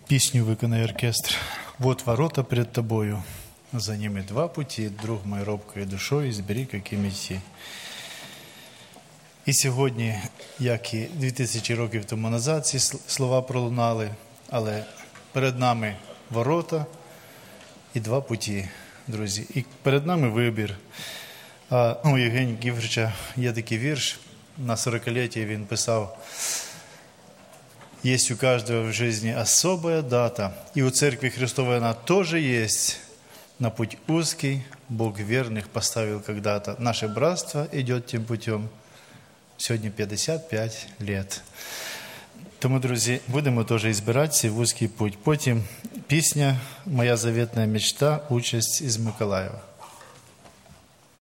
Пісню виконає оркестр. «Вот ворота пред тобою, за ними два пути, друг мой робкою душою, збери, каким идти». І сьогодні, як і 2000 років тому назад, ці слова пролунали, але перед нами ворота і два путі, друзі. І перед нами вибір. У Євгенія Гіврича є такий вірш, на 40-ліття він писав: «Есть у каждого в жизни особая дата, и у Церкви Христовой она тоже есть. На путь узкий Бог верных поставил когда-то. Наше братство идет тем путем. Сьогодні 55 лет». Тому, друзі, будемо теж і збиратися в вузький путь. Потім пісня «Моя заветная мечта. Участь із Миколаєва».